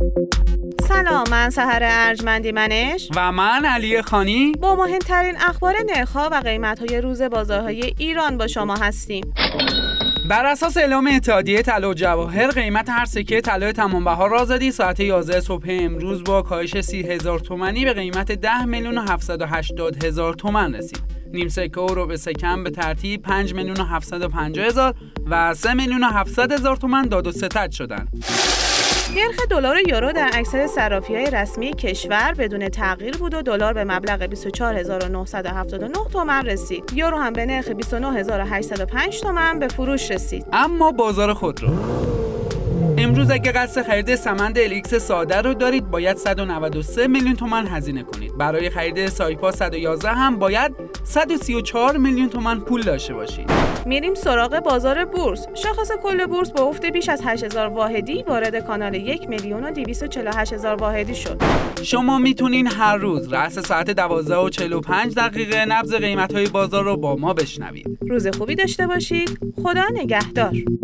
سلام، من سحر ارجمندی منش و من علی خانی با مهمترین اخبار نرخ‌ها و قیمت‌های روز بازارهای ایران با شما هستیم. بر اساس اعلام اتحادیه طلا و جواهر، قیمت هر سکه طلای تمام‌بها آزادی ساعت 11 صبح امروز با کاهش 30,000 تومانی به قیمت 10,780,000 تومان رسید. نیم سکه و ربع سکه هم به ترتیب 5,750,000 و 3,700,000 تومان داد و ستد شدند. نرخ دلار و یورو در اکثر صرافی‌های رسمی کشور بدون تغییر بود و دلار به مبلغ 24,979 تومان رسید. یورو هم به نرخ 29,805 تومان به فروش رسید. اما بازار خودرو امروز اگه قصد خرید سمند LX ساده رو دارید باید 193 میلیون تومان هزینه کنید. برای خرید سایپا 111 هم باید 134 میلیون تومان پول داشته باشید. میریم سراغ بازار بورس. شاخص کل بورس با افت بیش از 8000 واحدی وارد کانال 1,248,000 واحدی شد. شما میتونین هر روز رأس ساعت 12:45 نبض قیمت‌های بازار رو با ما بشنوید. روز خوبی داشته باشید. خدا نگهدار.